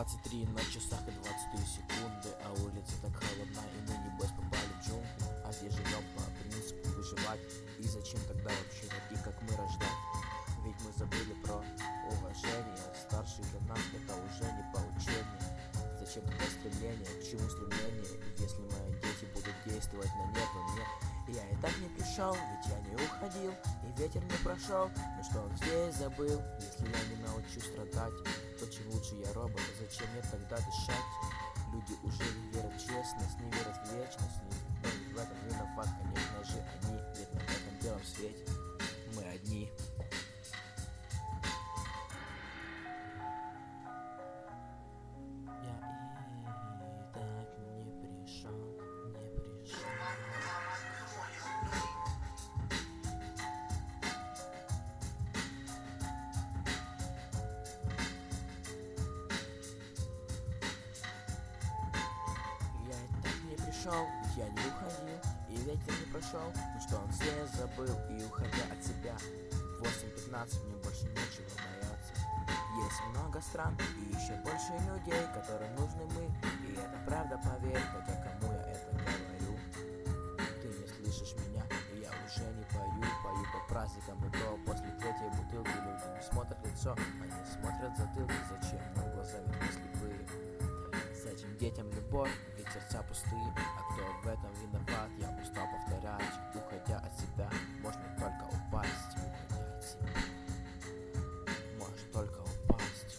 23 на часах и 23 секунды, а улица так холодна, и мы небось попали в джунгли. А здесь живем по принципу выживать, и зачем тогда вообще таких, как мы, рождать? Ведь мы забыли про уважение, старший для нас это уже не поучение. Зачем тогда стремление, к чему стремление, если мои дети будут действовать на нервы мне? Я и так не пришел, ведь я не уходил, и ветер не прошел. Но что он здесь забыл? Если я не научусь страдать, то чем лучше я робот, а зачем мне тогда дышать? Люди уже не верят в честность, не верят в вечность, но ведь в этом виноват, конечно же, они. Ведь на этом белом свете мы одни. Ведь я не уходил, и ветер не прошел. Ну что он все забыл, и уходя от себя в 8:15 мне больше нечего бояться. Есть много стран и еще больше людей, которым нужны мы, и это правда, поверь, хотя кому я это говорю. Ты не слышишь меня, и я уже не пою по праздникам, и то после третьей бутылки люди не смотрят лицо, они смотрят затылки. Зачем нам глаза, ведь мы слепые? Зачем детям любовь, ведь сердца пустые? А кто в этом виноват, я устал повторять. Уходя от себя, можно только упасть. Уходя от себя, можно только упасть.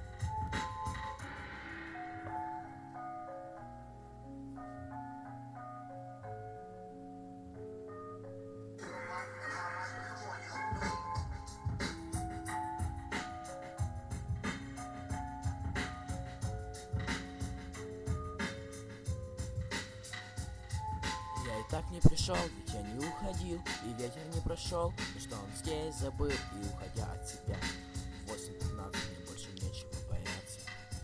Я и так не пришел, ведь я не уходил, и ветер не прошел. И что он здесь забыл, и уходя от себя в 8:15 мне больше нечего бояться.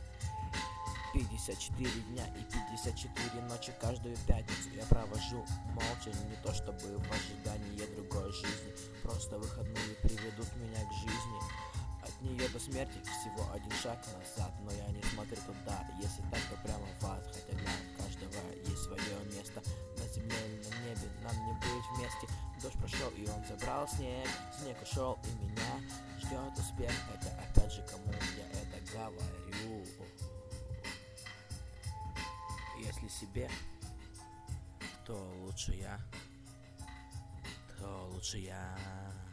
54 дня и 54 ночи каждую пятницу я провожу молча, не то чтобы в ожидании другой жизни. Просто выходные приведут меня к жизни. От нее до смерти всего один шаг назад, но я не смотрю туда, если так, то прямо в ад. Хотя для каждого есть свое место, на земле или на небе нам не быть вместе. Дождь прошел и он забрал снег, снег ушел и меня ждет успех. Хотя опять же, кому я это говорю? Если себе, то лучше я.